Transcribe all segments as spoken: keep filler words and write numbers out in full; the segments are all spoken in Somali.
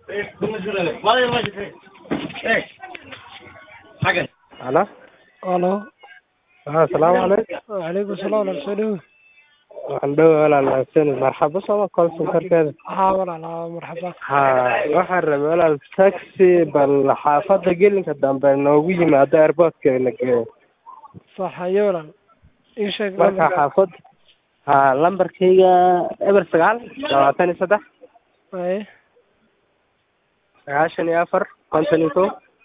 Hello. Hello. Ah, السلام عليكم. وعليكم السلام ورحمة الله. waxaan dhawaa walaal marxabo sama call centerkeeda ها والله مرحبا. ha waxaan rabay walaal taxi bal xaafada gelinka dambe noogu yimaado airportka la geeyo صح يولا. إيش marka xaafad ha lambarkayga eber sagaal labaatan iyo saddex أي sagaashan iyo afar konton iyo kow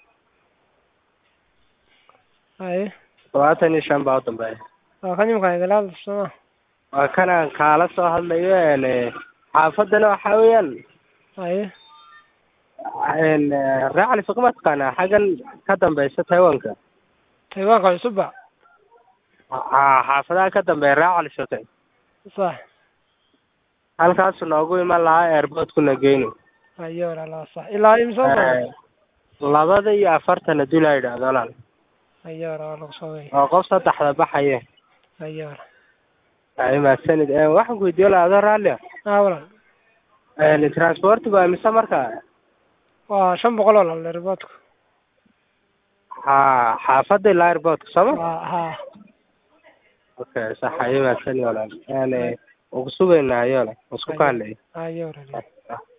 أي labaatan iyo shan baa u dambeeya خلني مكان دلال السماء. waa kanaan kaala soo hadlayo een xaafadana waxaa weeyaan أي een raacli suuq ma taqaanaa xaggan ka dambeysa taiwanka تيوان قاعد سبع. ha xaafadaha ka dambeeya raacli suuq صح. halkaasu noogu iman lahaa airportkuna geyno أيولا لا صح إلا إمسان. labada iyo afartan haddii la yidhaahdo walaal أيولا والله صوي. oo qof saddexda baxaya أيولا. ay mahadsanid waxaan ku weydiiyo lahaa adoo raalli ah ها ولا. een transportigu waa mise marka وشن بقول ولا الرباطك. ha xaafada ilaa airportka sooma ها ها. okay sax ay mahadsanid walaal een ugu sugaynaa ayola isku kaaleey أيولا.